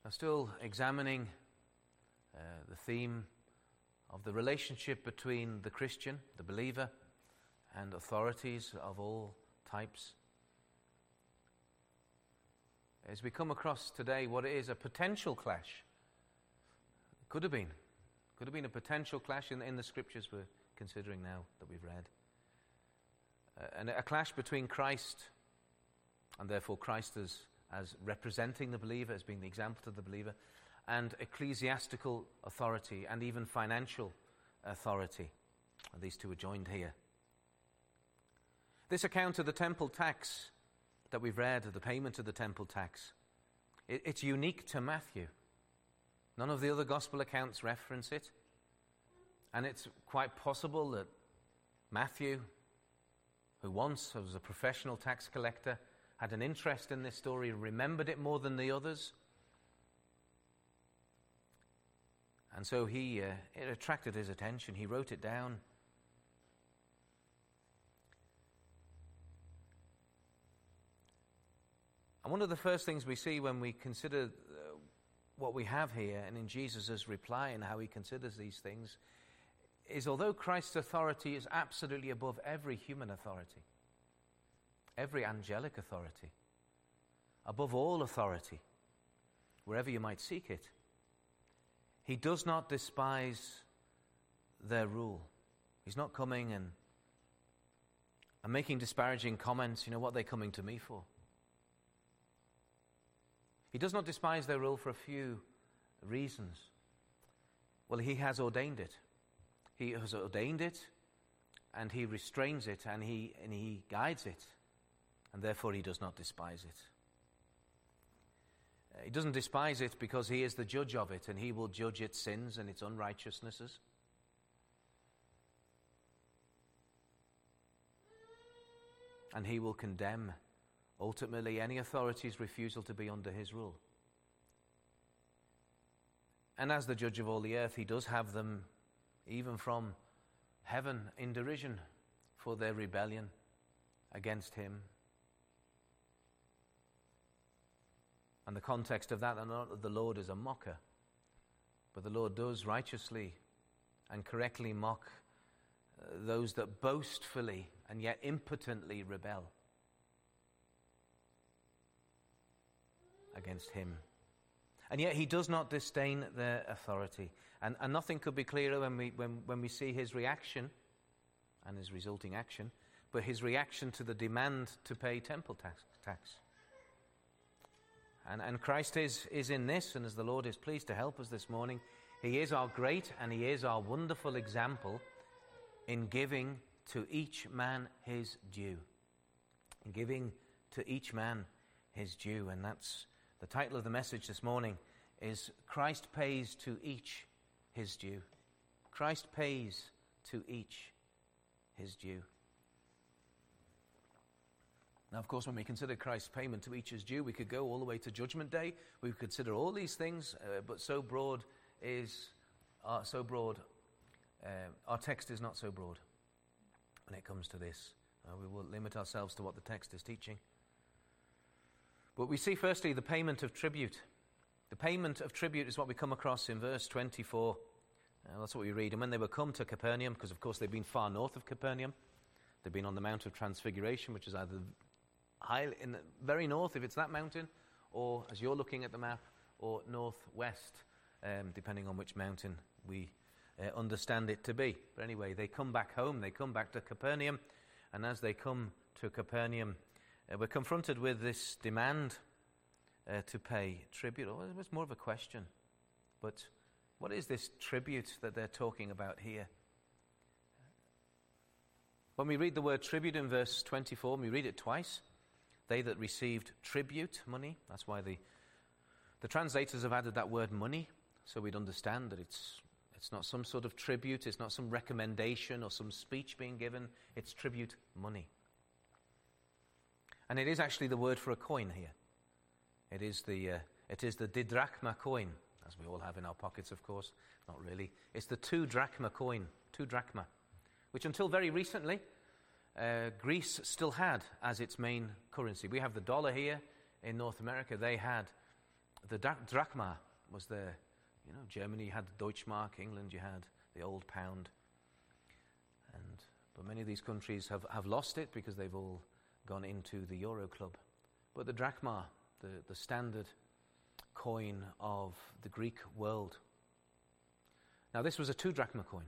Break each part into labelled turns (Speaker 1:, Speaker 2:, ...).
Speaker 1: are still examining the theme of the relationship between the Christian, the believer, and authorities of all types. As we come across today what is a potential clash, could have been a potential clash in the scriptures we're considering now that we've read. And a clash between Christ, and therefore Christ as representing the believer, as being the example to the believer, and ecclesiastical authority and even financial authority. And these two are joined here. This account of the temple tax that we've read, of the payment of the temple tax, it's unique to Matthew. None of the other gospel accounts reference it. And it's quite possible that Matthew, who once was a professional tax collector, had an interest in this story, remembered it more than the others. And so it attracted his attention. He wrote it down. And one of the first things we see when we consider what we have here, and in Jesus' reply and how he considers these things, is although Christ's authority is absolutely above every human authority, every angelic authority, above all authority, wherever you might seek it, he does not despise their rule. He's not coming and making disparaging comments, what are they coming to me for? He does not despise their rule for a few reasons. Well, he has ordained it. He has ordained it, and he restrains it, and he guides it, and therefore he does not despise it. He doesn't despise it because he is the judge of it, and he will judge its sins and its unrighteousnesses. And he will condemn, ultimately, any authority's refusal to be under his rule. And as the judge of all the earth, he does have them, even from heaven, in derision for their rebellion against him. And the context of that, and not that the Lord is a mocker, but the Lord does righteously and correctly mock those that boastfully and yet impotently rebel against him. And yet he does not disdain their authority. And nothing could be clearer when we see his reaction and his resulting action, but his reaction to the demand to pay temple tax. And Christ is in this, and as the Lord is pleased to help us this morning, he is our great and he is our wonderful example in giving to each man his due. In giving to each man his due. And that's the title of the message this morning, is Christ pays to each his due. Christ pays to each his due. Now, of course, when we consider Christ's payment to each his due, we could go all the way to Judgment Day. We would consider all these things, but our text is not so broad when it comes to this. We will limit ourselves to what the text is teaching. But we see firstly the payment of tribute. The payment of tribute is what we come across in verse 24. That's what we read. And when they were come to Capernaum, because of course they've been far north of Capernaum, they've been on the Mount of Transfiguration, which is either high in the very north, if it's that mountain, or as you're looking at the map, or northwest, depending on which mountain we understand it to be. But anyway, they come back home, they come back to Capernaum, and as they come to Capernaum, we're confronted with this demand to pay tribute. Oh, it was more of a question. But what is this tribute that they're talking about here? When we read the word tribute in verse 24, we read it twice. They that received tribute, money. That's why the translators have added that word money, so we'd understand that it's not some sort of tribute, it's not some recommendation or some speech being given, it's tribute money. And it is actually the word for a coin here. It is the didrachma coin, as we all have in our pockets, of course. Not really. It's the 2 drachma coin, 2 drachma, which until very recently, Greece still had as its main currency. We have the dollar here in North America. They had the drachma was there. You know, Germany had the Deutschmark, England you had the old pound. But many of these countries have lost it because they've all gone into the Euro Club. But the drachma, the standard coin of the Greek world. Now this was a 2 drachma coin.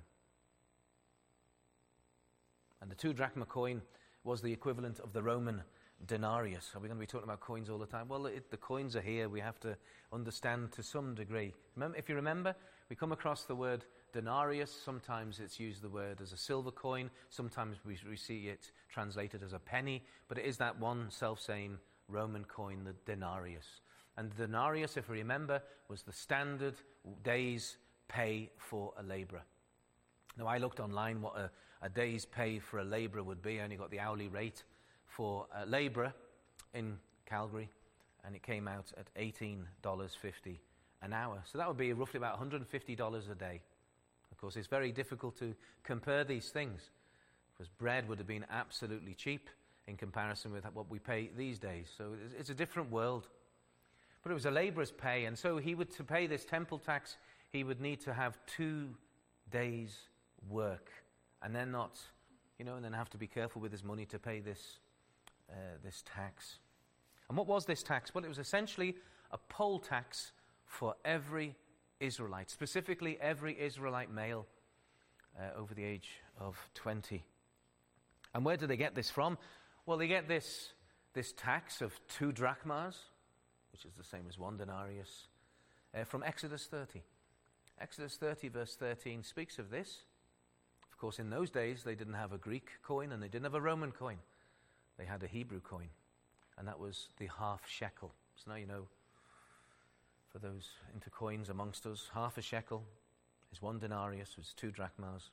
Speaker 1: And the 2 drachma coin was the equivalent of the Roman denarius. Are we going to be talking about coins all the time? Well, the coins are here. We have to understand to some degree. If you remember, we come across the word denarius. Sometimes it's used the word as a silver coin. Sometimes we see it translated as a penny. But it is that one self-same Roman coin, the denarius. And the denarius, if we remember, was the standard day's pay for a labourer. Now, I looked online what a day's pay for a labourer would be. I only got the hourly rate for a labourer in Calgary, and it came out at $18.50 an hour. So that would be roughly about $150 a day. Of course, it's very difficult to compare these things, because bread would have been absolutely cheap in comparison with what we pay these days. So it's a different world. But it was a labourer's pay, and so to pay this temple tax, he would need to have 2 days' work, and then and then have to be careful with his money to pay this tax. And what was this tax? Well, it was essentially a poll tax for every Israelite, specifically every Israelite male over the age of 20. And where do they get this from? Well, they get this tax of 2 drachmas, which is the same as 1 denarius, from Exodus 30. Exodus 30 verse 13 speaks of this. Of course, in those days, they didn't have a Greek coin and they didn't have a Roman coin. They had a Hebrew coin, and that was the half shekel. So now you know, for those into coins amongst us, half a shekel is 1 denarius, which is 2 drachmas.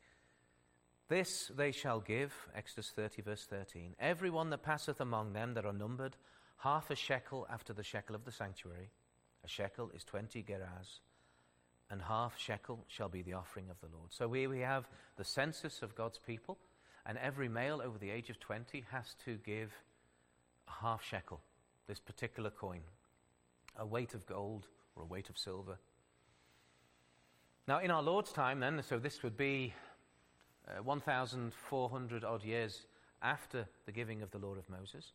Speaker 1: This they shall give, Exodus 30 verse 13, everyone that passeth among them that are numbered, half a shekel after the shekel of the sanctuary. A shekel is 20 gerahs, and half shekel shall be the offering of the Lord. So we have the census of God's people, and every male over the age of 20 has to give a half shekel, this particular coin, a weight of gold or a weight of silver. Now, in our Lord's time then, so this would be 1,400 odd years after the giving of the law of Moses.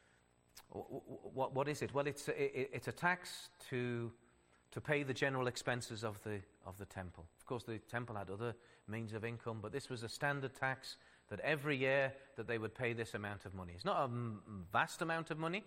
Speaker 1: What is it? Well, it's a tax to pay the general expenses of the temple. Of course, the temple had other means of income, but this was a standard tax that every year that they would pay this amount of money. It's not a vast amount of money,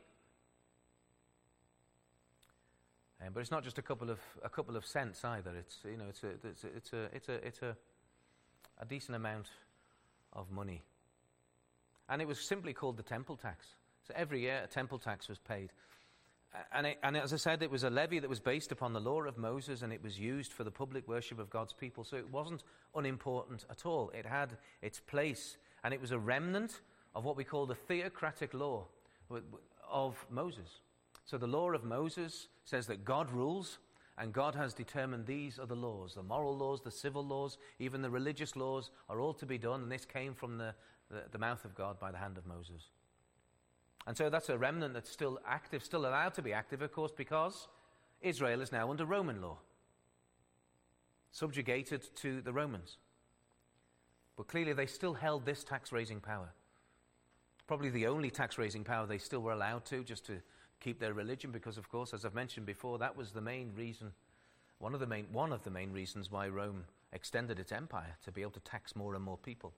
Speaker 1: but it's not just a couple of cents either. It's a decent amount of money, and it was simply called the temple tax. So every year a temple tax was paid. And as I said, it was a levy that was based upon the law of Moses, and it was used for the public worship of God's people. So it wasn't unimportant at all. It had its place, and it was a remnant of what we call the theocratic law of Moses. So the law of Moses says that God rules, and God has determined these are the laws. The moral laws, the civil laws, even the religious laws are all to be done, and this came from the mouth of God by the hand of Moses. And so that's a remnant that's still active, still allowed to be active, of course, because Israel is now under Roman law, subjugated to the Romans. But clearly they still held this tax-raising power. Probably the only tax-raising power they still were allowed to, just to keep their religion, because, of course, as I've mentioned before, that was the main reason, one of the main reasons why Rome extended its empire, to be able to tax more and more people.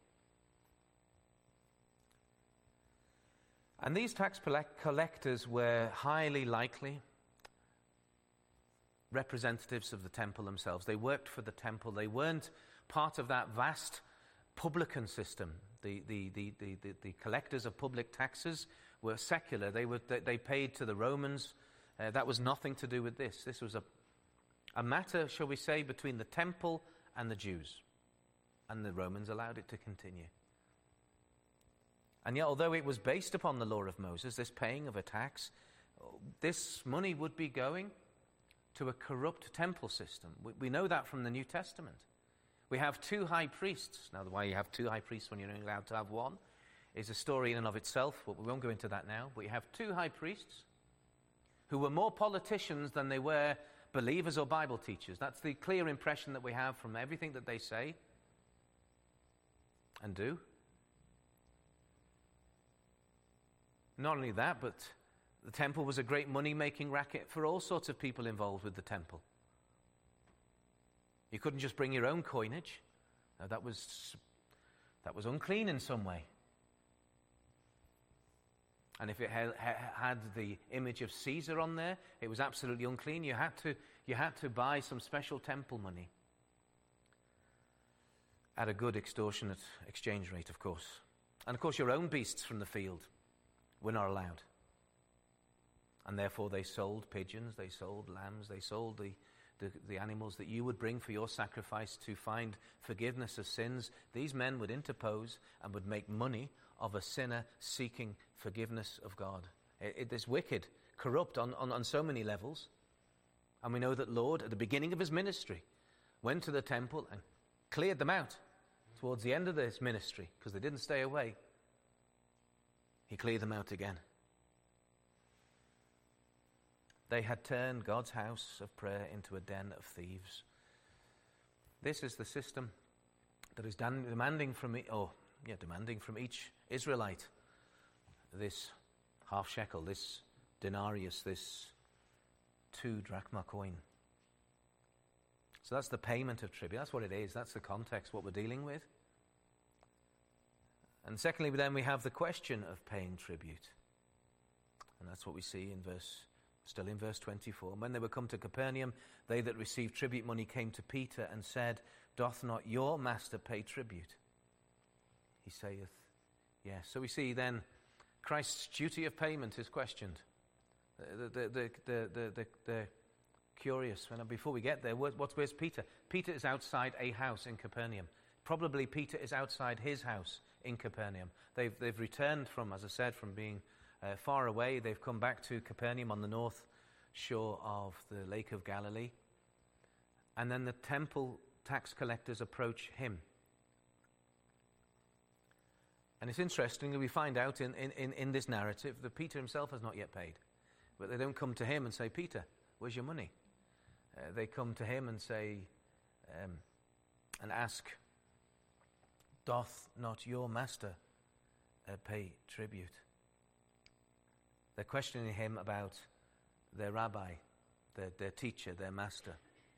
Speaker 1: And these tax collectors were highly likely representatives of the temple themselves. They worked for the temple. They weren't part of that vast publican system. The collectors of public taxes were secular. They paid to the Romans. That was nothing to do with this. This was a matter, shall we say, between the temple and the Jews. And the Romans allowed it to continue. And yet, although it was based upon the law of Moses, this paying of a tax, this money would be going to a corrupt temple system. We know that from the New Testament. We have 2 high priests. Now, why you have 2 high priests when you're only allowed to have 1 is a story in and of itself, but we won't go into that now. But you have 2 high priests who were more politicians than they were believers or Bible teachers. That's the clear impression that we have from everything that they say and do. Not only that, but the temple was a great money-making racket for all sorts of people involved with the temple. You couldn't just bring your own coinage. That was unclean in some way. And if it had the image of Caesar on there, it was absolutely unclean. You had to buy some special temple money at a good extortionate exchange rate, of course. And of course, your own beasts from the field were not allowed. And therefore, they sold pigeons, they sold lambs, they sold the animals that you would bring for your sacrifice to find forgiveness of sins. These men would interpose and would make money of a sinner seeking forgiveness of God. It is wicked, corrupt on so many levels. And we know that Lord, at the beginning of his ministry, went to the temple and cleared them out towards the end of his ministry because they didn't stay away. He cleared them out again. They had turned God's house of prayer into a den of thieves. This is the system that is demanding from each Israelite this half shekel, this denarius, this 2 drachma coin. So that's the payment of tribute. That's what it is. That's the context, what we're dealing with. And secondly, then we have the question of paying tribute. And that's what we see still in verse 24. And when they were come to Capernaum, they that received tribute money came to Peter and said, Doth not your master pay tribute? He saith, yes. So we see then Christ's duty of payment is questioned. The curious. Before we get there, where's Peter? Peter is outside a house in Capernaum. Probably Peter is outside his house in Capernaum. They've returned from, as I said, from being far away. They've come back to Capernaum on the north shore of the Lake of Galilee. And then the temple tax collectors approach him. And it's interesting that we find out in this narrative that Peter himself has not yet paid. But they don't come to him and say, Peter, where's your money? They come to him and say, and ask, Doth not your master pay tribute? They're questioning him about their rabbi, their teacher, their master.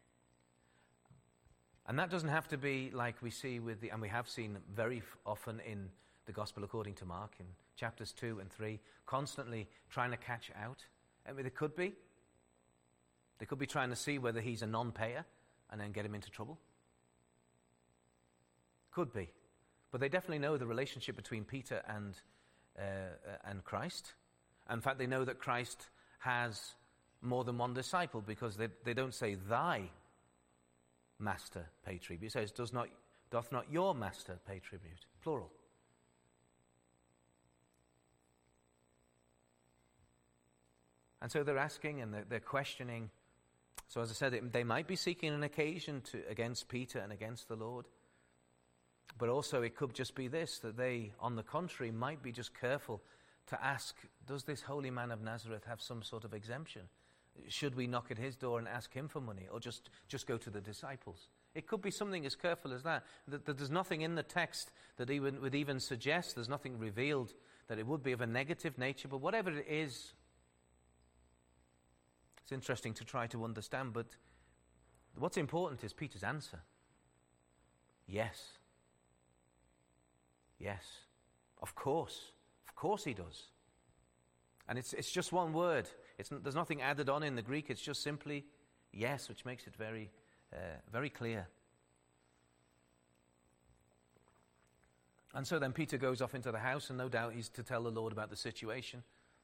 Speaker 1: And that doesn't have to be like we see and we have seen very often in the Gospel according to Mark, in chapters 2 and 3, constantly trying to catch out. I mean, they could be trying to see whether he's a non-payer and then get him into trouble. Could be. But they definitely know the relationship between Peter and Christ. In fact, they know that Christ has more than one disciple because they don't say, thy master pay tribute. It says, doth not your master pay tribute? Plural. And so they're asking and they're questioning. So as I said, they might be seeking an occasion against Peter and against the Lord. But also it could just be this, that they, on the contrary, might be just careful to ask, does this holy man of Nazareth have some sort of exemption? Should we knock at his door and ask him for money, or just go to the disciples? It could be something as careful as that there's nothing in the text that would even suggest, there's nothing revealed that it would be of a negative nature, but whatever it is, it's interesting to try to understand. But what's important is Peter's answer. Yes. Yes. Of course he does. And it's just one word. There's nothing added on in the Greek. It's just simply yes, which makes it very, very clear. And so then Peter goes off into the house, and no doubt he's to tell the Lord about the situation.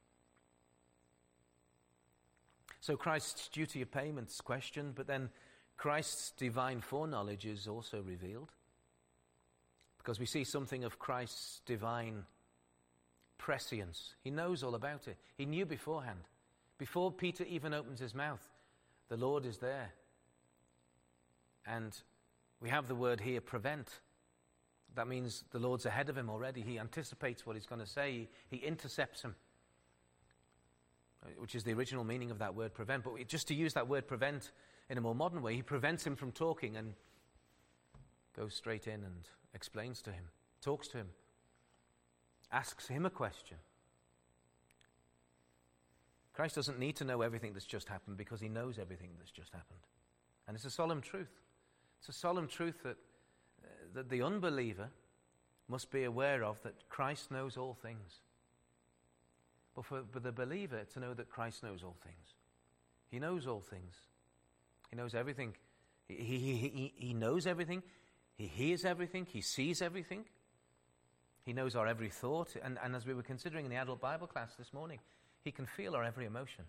Speaker 1: So Christ's duty of payment is questioned, but then Christ's divine foreknowledge is also revealed. Because we see something of Christ's divine prescience. He knows all about it. He knew beforehand. Before Peter even opens his mouth, the Lord is there. And we have the word here, prevent. That means the Lord's ahead of him already. He anticipates what he's going to say. He intercepts him. which is the original meaning of that word prevent. But just to use that word prevent in a more modern way, he prevents him from talking and goes straight in and explains to him, talks to him, asks him a question. Christ doesn't need to know everything that's just happened because he knows everything that's just happened. And it's a solemn truth. It's a solemn truth that the unbeliever must be aware of, that Christ knows all things. But for the believer to know that Christ knows all things. He knows all things. He knows everything. He knows everything. He hears everything. He sees everything. He knows our every thought. And as we were considering in the adult Bible class this morning, he can feel our every emotion.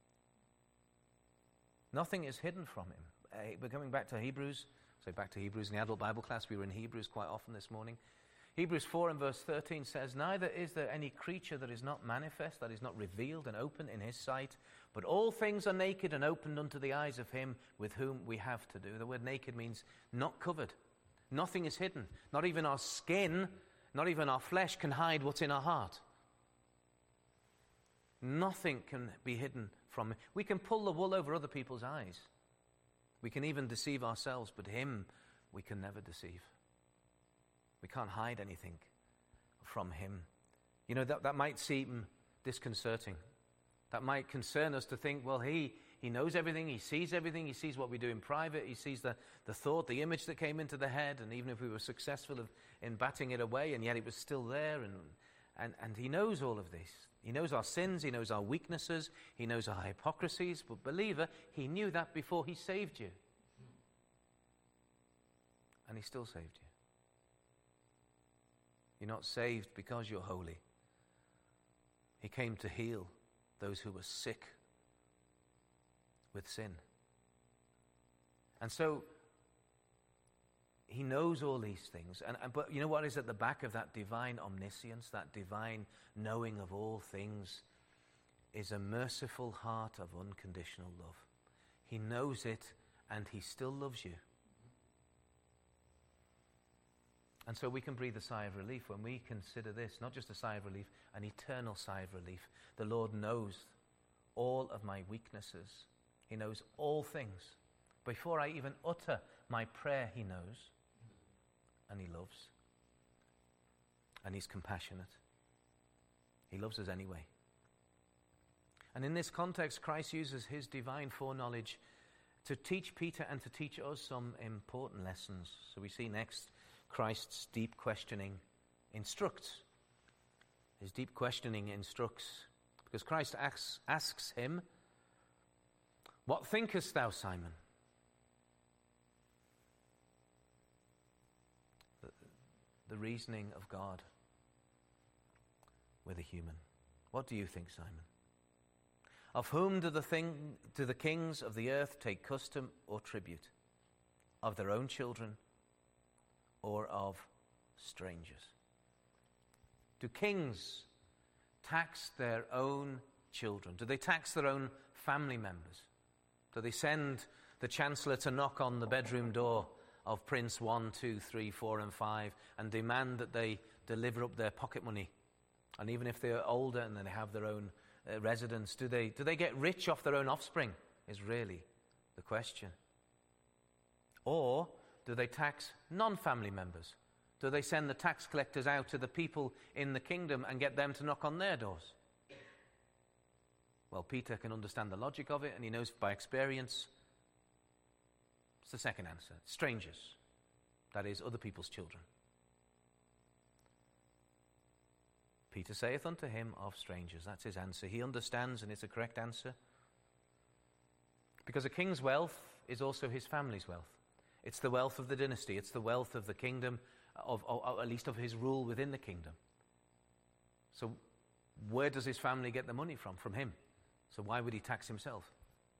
Speaker 1: Nothing is hidden from him. We're coming back to Hebrews. So back to Hebrews in the adult Bible class. We were in Hebrews quite often this morning. Hebrews 4 and verse 13 says, "Neither is there any creature that is not manifest, that is not revealed and open in his sight, but all things are naked and opened unto the eyes of him with whom we have to do." The word naked means not covered. Nothing is hidden. Not even our skin, not even our flesh can hide what's in our heart. Nothing can be hidden from him. We can pull the wool over other people's eyes. We can even deceive ourselves, but him we can never deceive. We can't hide anything from him. You know, that might seem disconcerting. That might concern us to think, well, he knows everything, he sees everything, he sees what we do in private, he sees the thought, the image that came into the head, and even if we were successful in batting it away, and yet it was still there, and he knows all of this. He knows our sins, he knows our weaknesses, he knows our hypocrisies, but believer, he knew that before he saved you. And he still saved you. You're not saved because you're holy. He came to heal those who were sick with sin. And so he knows all these things. But you know what is at the back of that divine omniscience, that divine knowing of all things, is a merciful heart of unconditional love. He knows it and he still loves you. And so we can breathe a sigh of relief when we consider this, not just a sigh of relief, an eternal sigh of relief. The Lord knows all of my weaknesses. He knows all things. Before I even utter my prayer, he knows. And he loves. And he's compassionate. He loves us anyway. And in this context, Christ uses his divine foreknowledge to teach Peter and to teach us some important lessons. So we see next, Christ's deep questioning instructs. His deep questioning instructs. Because Christ asks him, "What thinkest thou, Simon?" The reasoning of God with a human. What do you think, Simon? Of whom do the kings of the earth take custom or tribute? Of their own children or of strangers? Do kings tax their own children? Do they tax their own family members? Do they send the Chancellor to knock on the bedroom door of Prince 1, 2, 3, 4, and 5 and demand that they deliver up their pocket money? And even if they're older and they have their own residence, do they get rich off their own offspring, is really the question. Or do they tax non-family members? Do they send the tax collectors out to the people in the kingdom and get them to knock on their doors? Well, Peter can understand the logic of it, and he knows by experience it's the second answer. Strangers. That is, other people's children. Peter saith unto him, "Of strangers." That's his answer. He understands, and it's a correct answer. Because a king's wealth is also his family's wealth. It's the wealth of the dynasty. It's the wealth of the kingdom, of at least of his rule within the kingdom. So where does his family get the money from? From him. So why would he tax himself?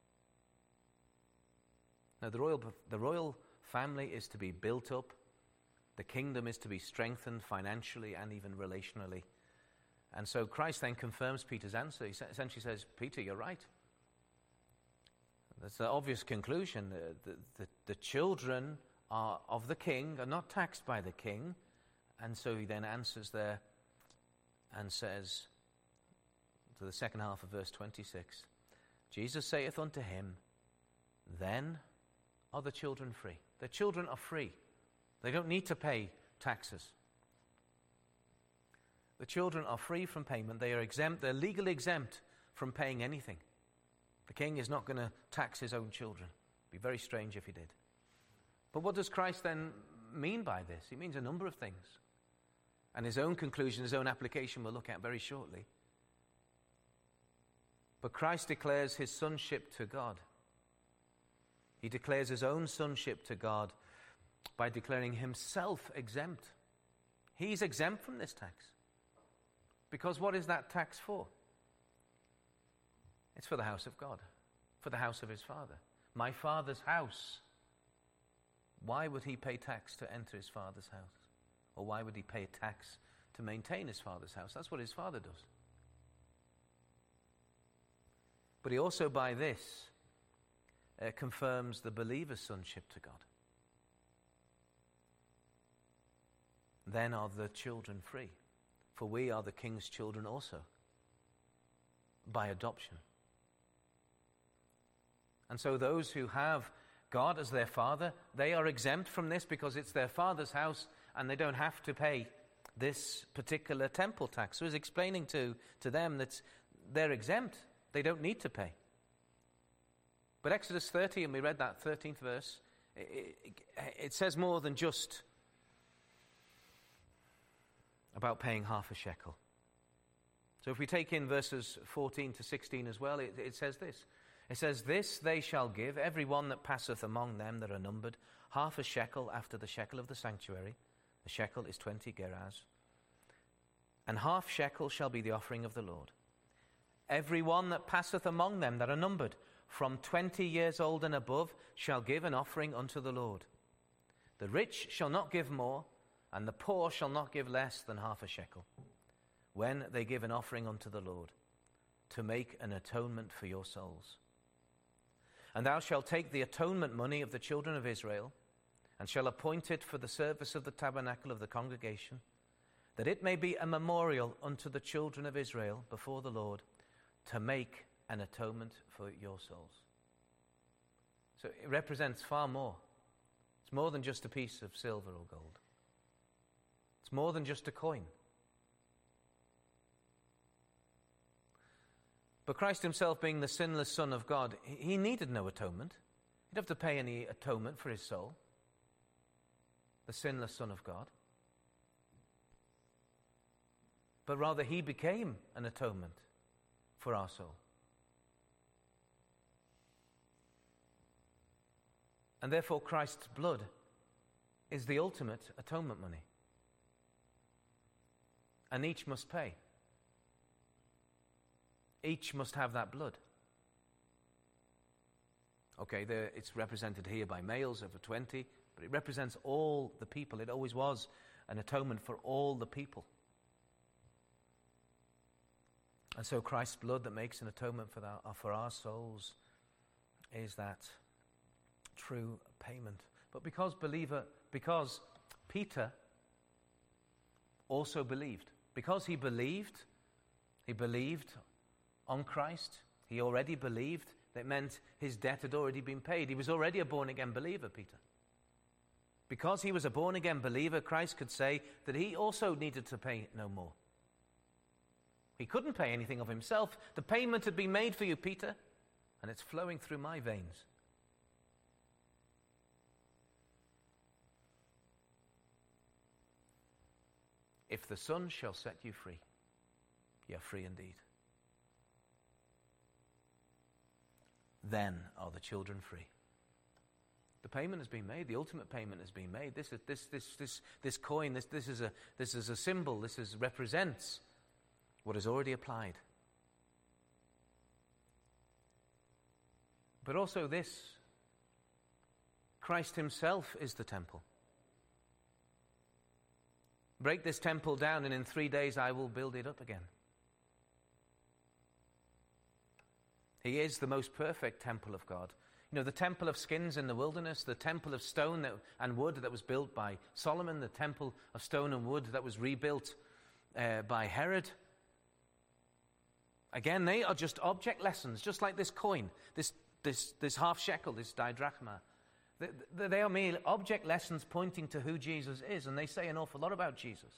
Speaker 1: Now, the royal family is to be built up. The kingdom is to be strengthened financially and even relationally. And so Christ then confirms Peter's answer. He essentially says, "Peter, you're right." That's the obvious conclusion. The children of the king are not taxed by the king. And so he then answers there and says, to the second half of verse 26. Jesus saith unto him, then are the children free. The children are free. They don't need to pay taxes. The children are free from payment. They are exempt. They're legally exempt from paying anything. The king is not going to tax his own children. It'd be very strange if he did. But what does Christ then mean by this? He means a number of things. And his own conclusion, his own application we'll look at very shortly. But Christ declares his sonship to God. He declares his own sonship to God by declaring himself exempt. He's exempt from this tax. Because what is that tax for? It's for the house of God, for the house of his Father. My Father's house. Why would he pay tax to enter his Father's house? Or why would he pay tax to maintain his Father's house? That's what his Father does. But he also, by this, confirms the believer's sonship to God. Then are the children free, for we are the King's children also, by adoption. And so those who have God as their Father, they are exempt from this because it's their Father's house and they don't have to pay this particular temple tax. So he's explaining to them that they're exempt. They don't need to pay. But Exodus 30, and we read that 13th verse, it says more than just about paying half a shekel. So if we take in verses 14 to 16 as well, it says this. It says, this they shall give, every one that passeth among them that are numbered, half a shekel after the shekel of the sanctuary. The shekel is 20 gerahs. And half shekel shall be the offering of the Lord. Every one that passeth among them that are numbered, from 20 years old and above, shall give an offering unto the Lord. The rich shall not give more, and the poor shall not give less than half a shekel, when they give an offering unto the Lord, to make an atonement for your souls. And thou shalt take the atonement money of the children of Israel, and shall appoint it for the service of the tabernacle of the congregation, that it may be a memorial unto the children of Israel before the Lord, to make an atonement for your souls. So it represents far more. It's more than just a piece of silver or gold. It's more than just a coin. But Christ himself, being the sinless Son of God, he needed no atonement. He didn't have to pay any atonement for his soul. The sinless Son of God. But rather he became an atonement for our soul. And therefore Christ's blood is the ultimate atonement money. And each must pay. Each must have that blood. Okay, it's represented here by males over 20, but it represents all the people. It always was an atonement for all the people. And so Christ's blood that makes an atonement for our souls is that true payment. But because Peter also believed. Because he believed on Christ. He already believed. That meant his debt had already been paid. He was already a born-again believer, Peter. Because he was a born-again believer, Christ could say that he also needed to pay no more. He couldn't pay anything of himself. The payment had been made for you, Peter, and it's flowing through my veins. If the Son shall set you free, you are free indeed. Then are the children free. The payment has been made. The ultimate payment has been made. This coin, this is a symbol. This represents what is already applied. But also this, Christ himself is the temple. Break this temple down, and in 3 days I will build it up again. He is the most perfect temple of God. You know, the temple of skins in the wilderness, the temple of stone and wood that was built by Solomon, the temple of stone and wood that was rebuilt by Herod. Again, they are just object lessons, just like this coin, this half shekel, this didrachma. They are merely object lessons pointing to who Jesus is, and they say an awful lot about Jesus.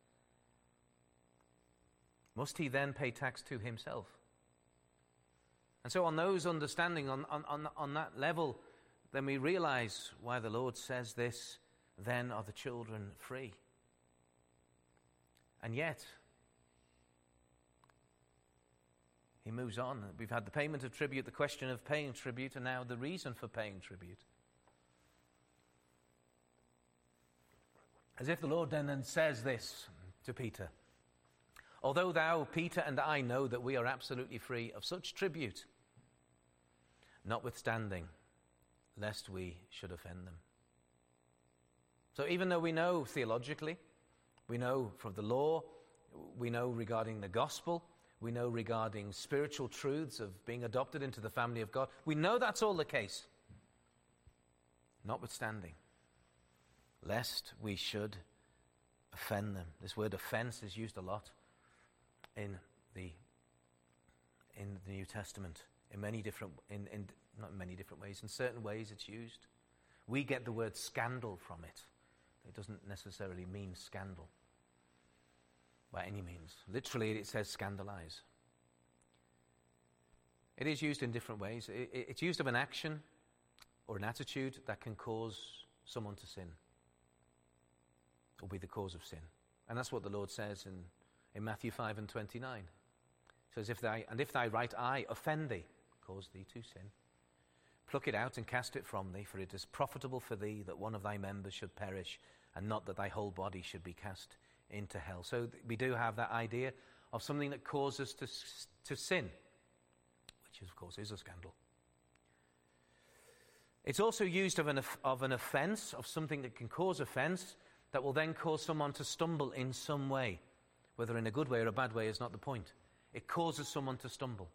Speaker 1: Must he then pay tax to himself? And so on those understanding, on that level, then we realize why the Lord says this, then are the children free. And yet, he moves on. We've had the payment of tribute, the question of paying tribute, and now the reason for paying tribute. As if the Lord then says this to Peter. Although thou, Peter, and I know that we are absolutely free of such tribute, notwithstanding, lest we should offend them. So even though we know theologically, we know from the law, we know regarding the gospel, we know regarding spiritual truths of being adopted into the family of God, we know that's all the case. Notwithstanding, lest we should offend them. This word offense is used a lot in the New Testament, in many different, not in many different ways, in certain ways it's used. We get the word scandal from it. It doesn't necessarily mean scandal by any means. Literally, it says scandalize. It is used in different ways. It's used of an action or an attitude that can cause someone to sin or be the cause of sin. And that's what the Lord says in Matthew 5 and 29. It says, if thy right eye offend thee, cause thee to sin, pluck it out and cast it from thee, for it is profitable for thee that one of thy members should perish, and not that thy whole body should be cast into hell. So we do have that idea of something that causes to sin, which of course is a scandal. It's also used of an offense, of something that can cause offense, that will then cause someone to stumble in some way. Whether in a good way or a bad way is not the point. It causes someone to stumble.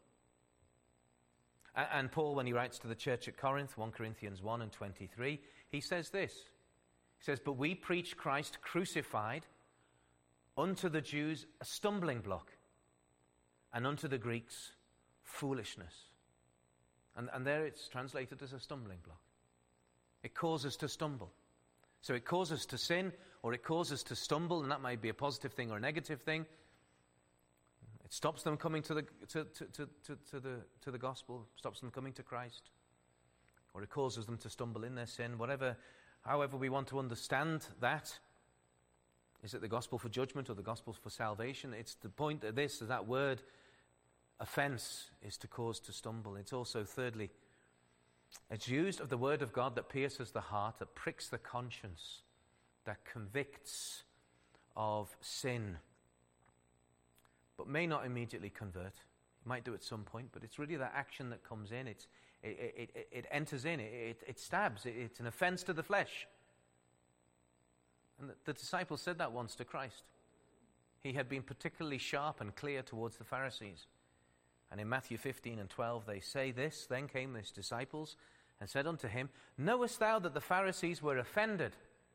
Speaker 1: And Paul, when he writes to the church at Corinth, 1 Corinthians 1 and 23, he says this. He says, but we preach Christ crucified, unto the Jews a stumbling block, and unto the Greeks foolishness. And there it's translated as a stumbling block. It causes to stumble. So it causes to sin, or it causes to stumble, and that might be a positive thing or a negative thing. It stops them coming to the gospel, stops them coming to Christ, or it causes them to stumble in their sin. However we want to understand that. Is it the gospel for judgment or the gospel for salvation? It's the point of this, that word offense is to cause to stumble. It's also, thirdly, it's used of the word of God that pierces the heart, that pricks the conscience, that convicts of sin, but may not immediately convert. It might do at some point, but it's really that action that comes in. It enters in, it stabs, it's an offense to the flesh. And the disciples said that once to Christ. He had been particularly sharp and clear towards the Pharisees. And in Matthew 15 and 12 they say this, then came his disciples and said unto him, knowest thou that the Pharisees were offended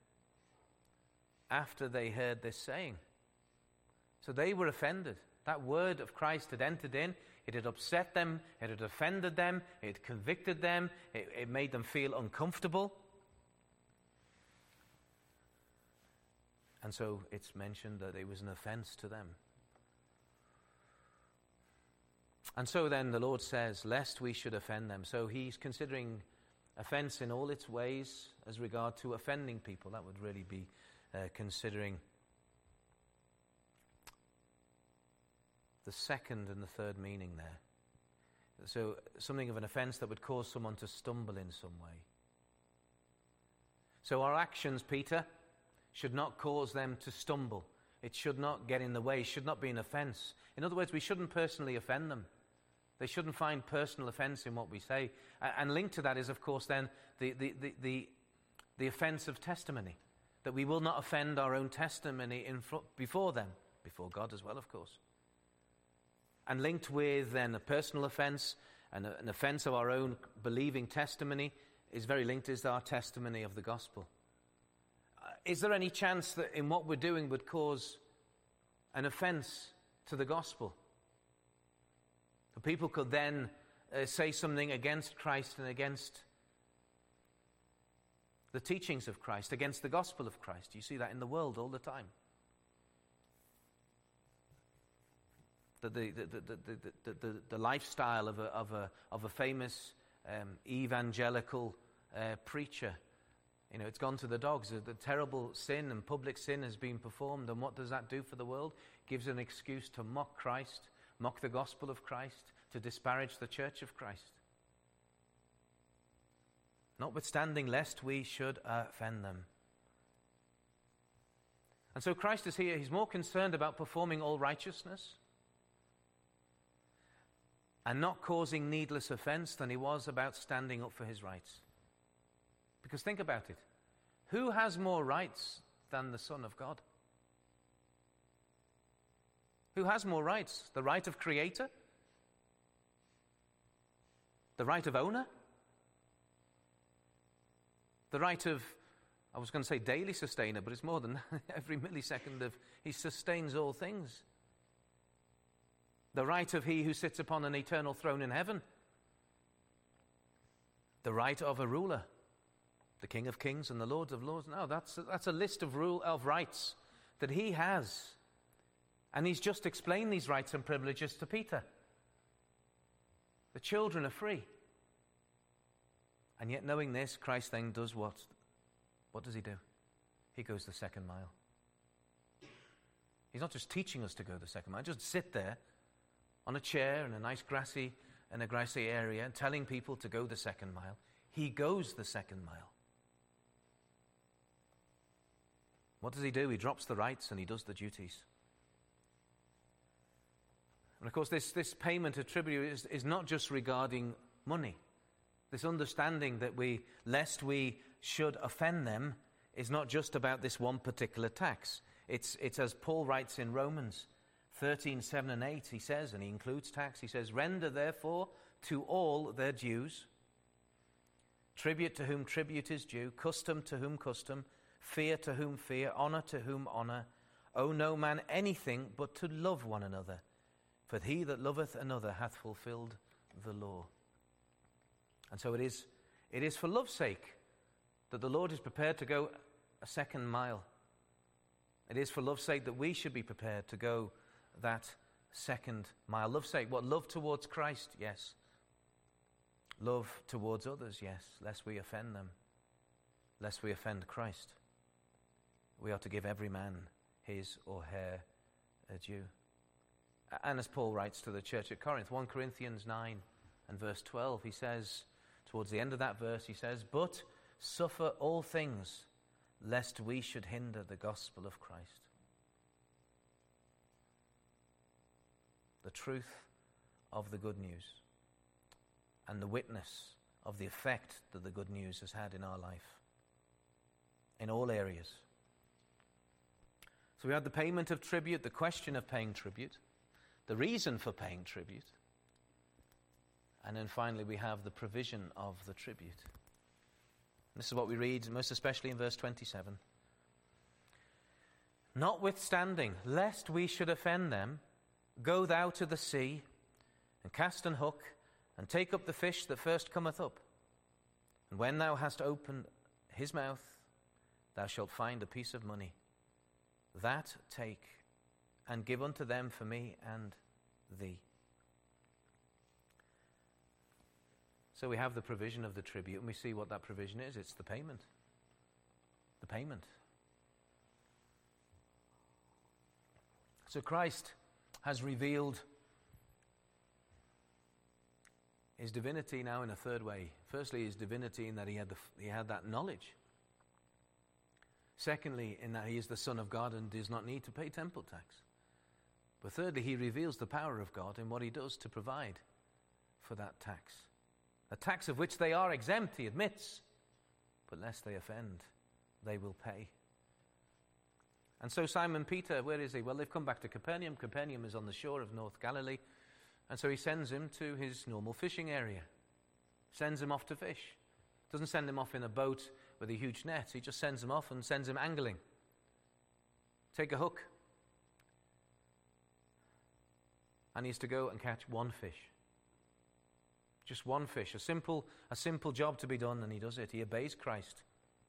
Speaker 1: after they heard this saying? So they were offended. That word of Christ had entered in, it had upset them, it had offended them, it had convicted them, it made them feel uncomfortable. And so it's mentioned that it was an offense to them. And so then the Lord says, lest we should offend them. So he's considering offense in all its ways as regard to offending people. That would really be considering the second and the third meaning there. So something of an offense that would cause someone to stumble in some way. So our actions, Peter, should not cause them to stumble. It should not get in the way. It should not be an offense. In other words, we shouldn't personally offend them. They shouldn't find personal offense in what we say. And linked to that is, of course, then the offense of testimony. That we will not offend our own testimony before them, before God as well, of course. And linked with then a personal offense and an offense of our own believing testimony is very linked is our testimony of the gospel. Is there any chance that in what we're doing would cause an offense to the gospel? For people could then say something against Christ and against the teachings of Christ, against the gospel of Christ. You see that in the world all the time. The lifestyle of a famous evangelical preacher, it's gone to the dogs. The terrible sin and public sin has been performed, and what does that do for the world? Gives an excuse to mock Christ, mock the gospel of Christ, to disparage the church of Christ. Notwithstanding, lest we should offend them. And so Christ is here. He's more concerned about performing all righteousness and not causing needless offense than he was about standing up for his rights. Because think about it. Who has more rights than the Son of God? Who has more rights? The right of creator? The right of owner? The right of, I was going to say daily sustainer, but it's more than every millisecond of, he sustains all things. The right of he who sits upon an eternal throne in heaven. The right of a ruler, the King of Kings and the Lord of Lords. No, that's a list of rights that he has. And he's just explained these rights and privileges to Peter. The children are free. And yet knowing this, Christ then does what? What does he do? He goes the second mile. He's not just teaching us to go the second mile, just sit there on a chair in a nice grassy area and telling people to go the second mile. He goes the second mile. What does he do? He drops the rights and he does the duties. And of course, this payment of tribute is not just regarding money. This understanding that lest we should offend them is not just about this one particular tax. It's as Paul writes in Romans 13, 7 and 8, he says, and he includes tax, he says, "Render therefore to all their dues, tribute to whom tribute is due, custom to whom custom, fear to whom fear, honor to whom honor. Owe no man anything but to love one another. For he that loveth another hath fulfilled the law." And so it is for love's sake that the Lord is prepared to go a second mile. It is for love's sake that we should be prepared to go that second mile. Love's sake, what? Love towards Christ, yes. Love towards others, yes, lest we offend them, lest we offend Christ. We are to give every man his or her due. And as Paul writes to the church at Corinth, 1 Corinthians 9 and verse 12, he says, towards the end of that verse, he says, "But suffer all things, lest we should hinder the gospel of Christ." The truth of the good news and the witness of the effect that the good news has had in our life, in all areas. So we had the payment of tribute, the question of paying tribute, the reason for paying tribute, and then finally we have the provision of the tribute. This is what we read, most especially in verse 27. "Notwithstanding, lest we should offend them, go thou to the sea, and cast an hook, and take up the fish that first cometh up. And when thou hast opened his mouth, thou shalt find a piece of money. That take, and give unto them for me and thee." So we have the provision of the tribute, and we see what that provision is. It's the payment. The payment. So Christ has revealed his divinity now in a third way. Firstly, his divinity in that he had that knowledge. Secondly, in that he is the Son of God and does not need to pay temple tax. But thirdly, he reveals the power of God in what he does to provide for that tax. A tax of which they are exempt, he admits, but lest they offend, they will pay. And so Simon Peter, where is he? Well, they've come back to Capernaum. Capernaum is on the shore of North Galilee. And so he sends him to his normal fishing area. Sends him off to fish. Doesn't send him off in a boat with a huge net. He just sends him off and sends him angling. Take a hook. And he's to go and catch one fish. Just one fish, a simple job to be done, and he does it. He obeys Christ.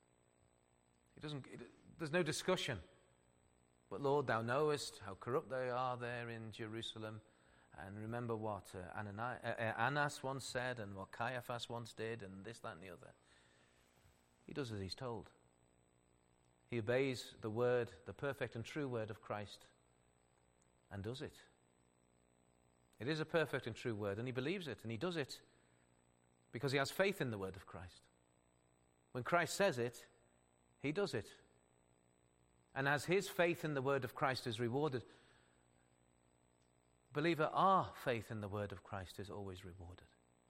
Speaker 1: There's no discussion. But Lord, thou knowest how corrupt they are there in Jerusalem. And remember what Annas once said, and what Caiaphas once did, and this, that, and the other. He does as he's told. He obeys the word, the perfect and true word of Christ, and does it. It is a perfect and true word, and he believes it, and he does it because he has faith in the word of Christ. When Christ says it, he does it. And as his faith in the word of Christ is rewarded, believer, our faith in the word of Christ is always rewarded.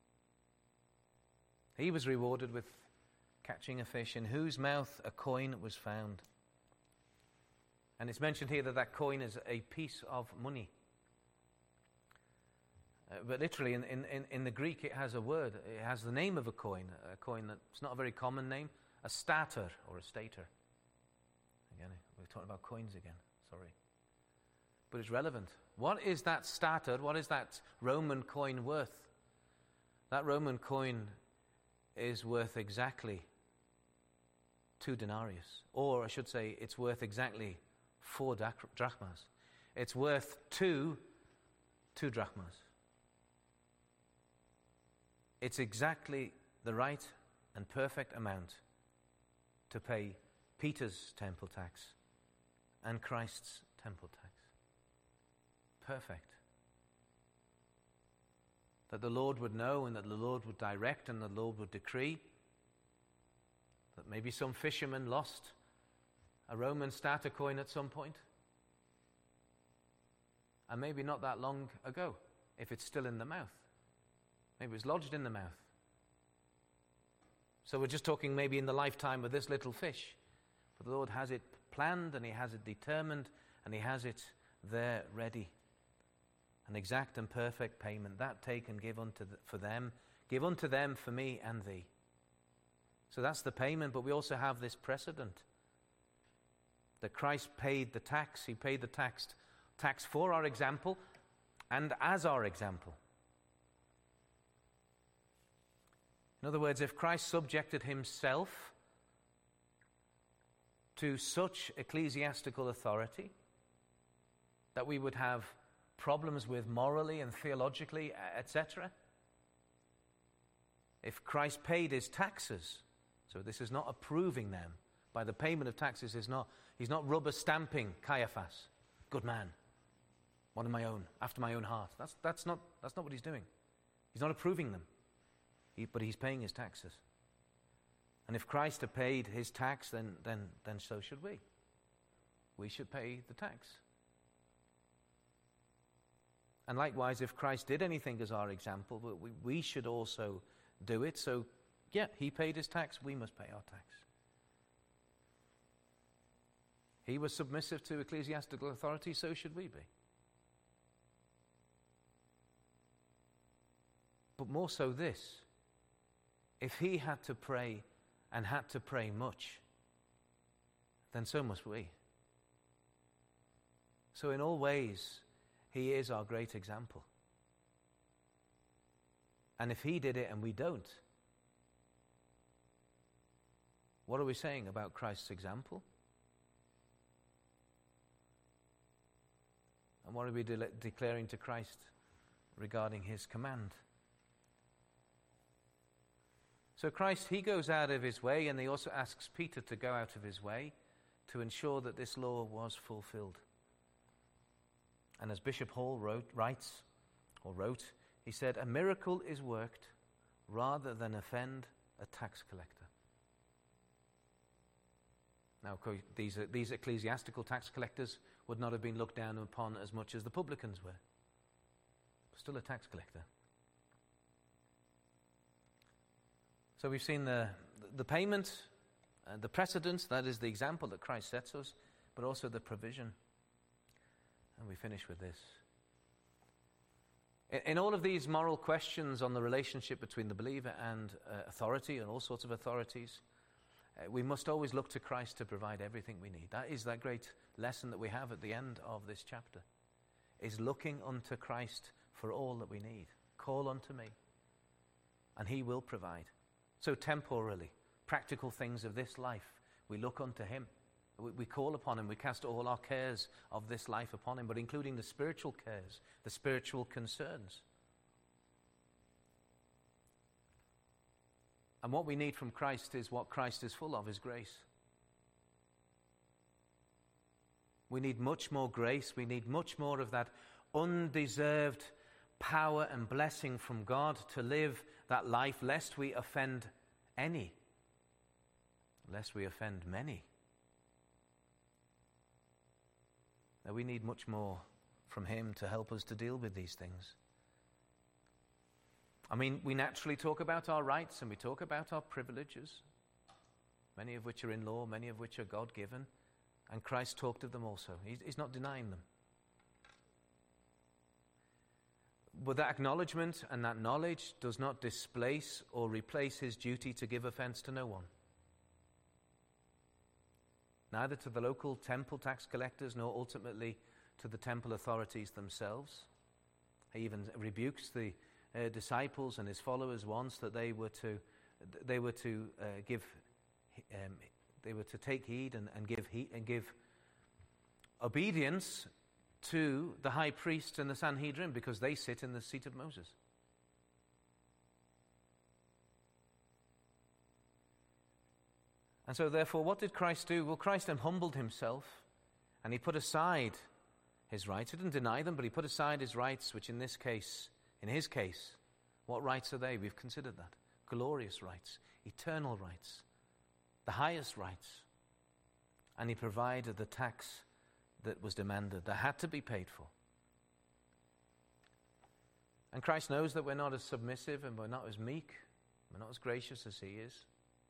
Speaker 1: He was rewarded with catching a fish in whose mouth a coin was found. And it's mentioned here that that coin is a piece of money. But literally in the Greek it has a word, it has the name of a coin that's not a very common name, a stater or a stater. Again, we're talking about coins again, sorry. But it's relevant. What is that stater, what is that Roman coin worth? That Roman coin is worth exactly 2 denarius. Or I should say it's worth exactly 4 drachmas. It's worth 2 drachmas. It's exactly the right and perfect amount to pay Peter's temple tax and Christ's temple tax. Perfect. That the Lord would know, and that the Lord would direct, and the Lord would decree that maybe some fisherman lost a Roman stater coin at some point, and maybe not that long ago, if it's still in the mouth. Maybe it was lodged in the mouth. So we're just talking maybe in the lifetime of this little fish. But the Lord has it planned, and he has it determined, and he has it there ready. An exact and perfect payment, that take and give unto them for me and thee. So that's the payment, but we also have this precedent. That Christ paid the tax. He paid the tax for our example and as our example. In other words, if Christ subjected himself to such ecclesiastical authority that we would have problems with morally and theologically, etc. If Christ paid his taxes, so this is not approving them by the payment of taxes, he's not rubber stamping Caiaphas, good man, one of my own, after my own heart. That's not what he's doing. He's not approving them, but he's paying his taxes. And if Christ had paid his tax, then so should we. We should pay the tax. And likewise, if Christ did anything as our example, we should also do it. So, yeah, he paid his tax, we must pay our tax. He was submissive to ecclesiastical authority, so should we be. But more so this, if he had to pray and had to pray much, then so must we. So in all ways, he is our great example. And if he did it and we don't, what are we saying about Christ's example? And what are we declaring to Christ regarding his command? So Christ, he goes out of his way, and he also asks Peter to go out of his way to ensure that this law was fulfilled. And as Bishop Hall wrote, he said, "A miracle is worked rather than offend a tax collector." Now, these ecclesiastical tax collectors would not have been looked down upon as much as the publicans were. Still a tax collector. So we've seen the payment, the precedence, that is the example that Christ sets us, but also the provision. And we finish with this. In all of these moral questions on the relationship between the believer and authority and all sorts of authorities, we must always look to Christ to provide everything we need. That is that great lesson that we have at the end of this chapter, is looking unto Christ for all that we need. Call unto me, and he will provide. So temporally, practical things of this life, we look unto him. We call upon him. We cast all our cares of this life upon him, but including the spiritual cares, the spiritual concerns. And what we need from Christ is what Christ is full of, his grace. We need much more grace. We need much more of that undeserved power and blessing from God to live that life, lest we offend any, lest we offend many. Now, we need much more from him to help us to deal with these things. I mean, we naturally talk about our rights and we talk about our privileges, many of which are in law, many of which are God-given, and Christ talked of them also. He's not denying them. But that acknowledgement and that knowledge does not displace or replace his duty to give offense to no one. Neither to the local temple tax collectors, nor ultimately to the temple authorities themselves. He even rebukes the disciples and his followers once that they were to take heed and give obedience to the high priests and the Sanhedrin, because they sit in the seat of Moses. And so therefore, what did Christ do? Well, Christ humbled himself, and he put aside his rights. He didn't deny them, but he put aside his rights, which in his case, what rights are they? We've considered that. Glorious rights, eternal rights, the highest rights. And he provided the tax that was demanded, that had to be paid for. And Christ knows that we're not as submissive and we're not as meek, we're not as gracious as he is.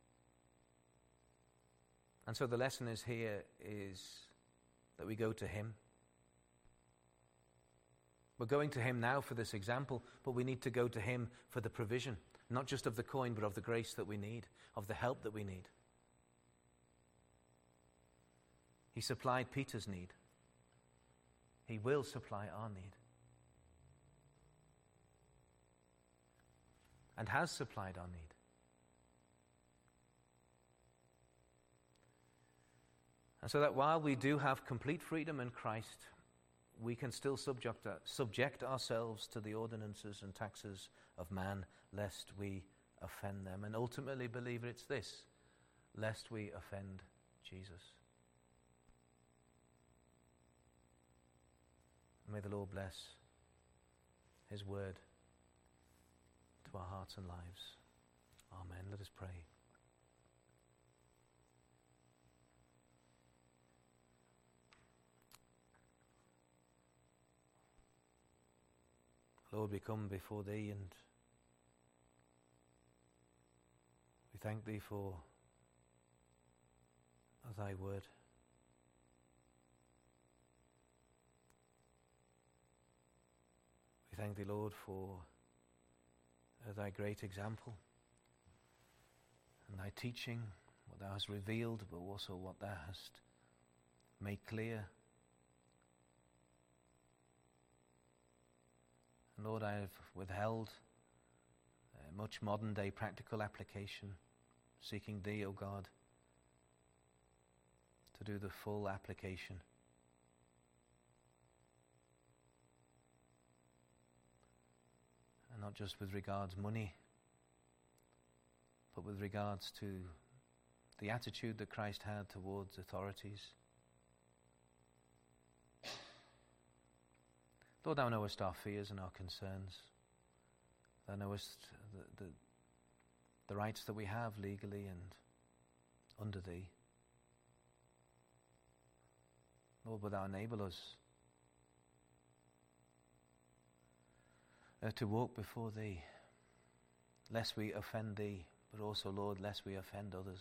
Speaker 1: And so the lesson is that we go to him. We're going to him now for this example, but we need to go to him for the provision, not just of the coin, but of the grace that we need, of the help that we need. He supplied Peter's need. He will supply our need. And has supplied our need. And so that while we do have complete freedom in Christ, we can still subject ourselves to the ordinances and taxes of man, lest we offend them. And ultimately, believer, it's this: lest we offend Jesus. May the Lord bless his word to our hearts and lives. Amen. Let us pray. Lord, we come before thee and we thank thee for thy word. We thank thee, Lord, for thy great example and thy teaching, what thou hast revealed, but also what thou hast made clear. And Lord, I have withheld much modern-day practical application, seeking thee, O God, to do the full application. And not just with regards money, but with regards to the attitude that Christ had towards authorities. Lord, thou knowest our fears and our concerns. Thou knowest the rights that we have legally and under thee. Lord, would thou enable us to walk before thee, lest we offend thee, but also, Lord, lest we offend others,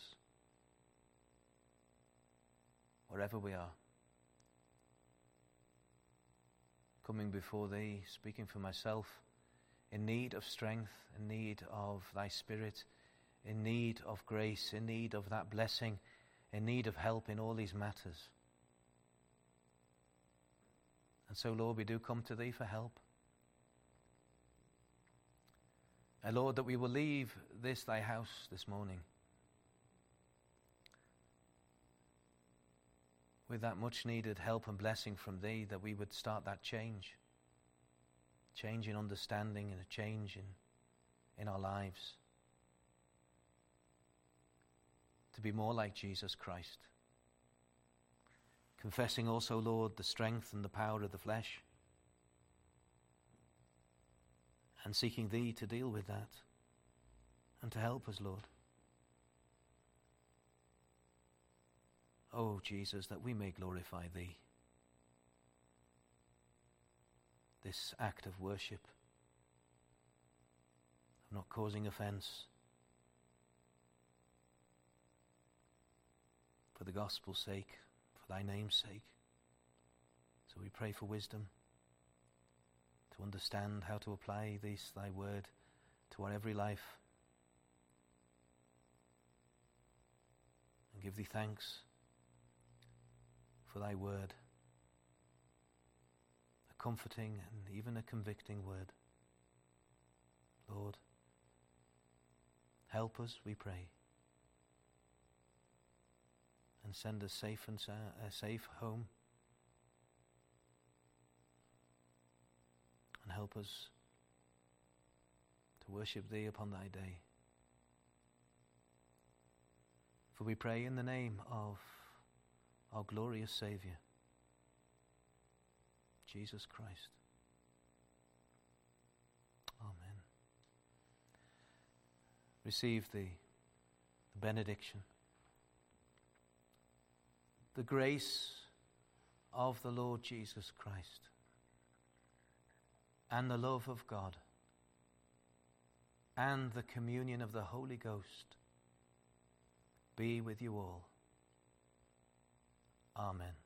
Speaker 1: wherever we are. Coming before thee, speaking for myself, in need of strength, in need of thy Spirit, in need of grace, in need of that blessing, in need of help in all these matters. And so, Lord, we do come to thee for help. Lord, that we will leave this thy house this morning with that much needed help and blessing from thee, that we would start that change in understanding and a change in our lives, to be more like Jesus Christ. Confessing also, Lord, the strength and the power of the flesh, and seeking thee to deal with that and to help us, Lord. Oh, Jesus, that we may glorify thee. This act of worship, of not causing offense, for the gospel's sake, for thy name's sake. So we pray for wisdom to understand how to apply this, thy word, to our every life. And give thee thanks for thy word, a comforting and even a convicting word. Lord, help us, we pray, and send us safe home, and help us to worship thee upon thy day. For we pray in the name of our glorious Saviour, Jesus Christ. Amen. Receive the benediction. The grace of the Lord Jesus Christ and the love of God and the communion of the Holy Ghost be with you all. Amen.